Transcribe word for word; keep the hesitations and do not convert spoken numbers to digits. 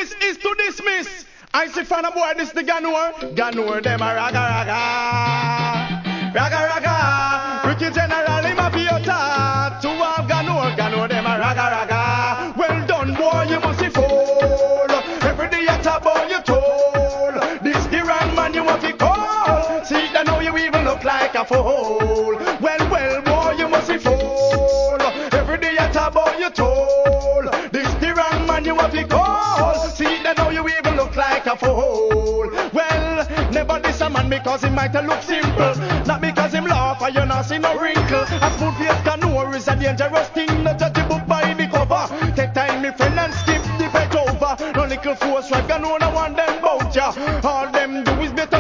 this is to dismiss. I see fan of boy, this the Ganor. Ganor, them a raga raga. Raga raga. Ricky General, him a Piota. To have Ganor, Ganor, them a raga raga. Well done, boy, you must be fool. Every day you tap on your toll. This the wrong man you want to call. See, I know you even look like a fool. Well, well, boy, you must be fool. Every day you tap on your toll. This the wrong man you want to call. See, I know you even look like a fool. Well, never diss a man because he might look simple. Not because him laugh or you not see no wrinkle. A smooth face Ganor is a dangerous thing.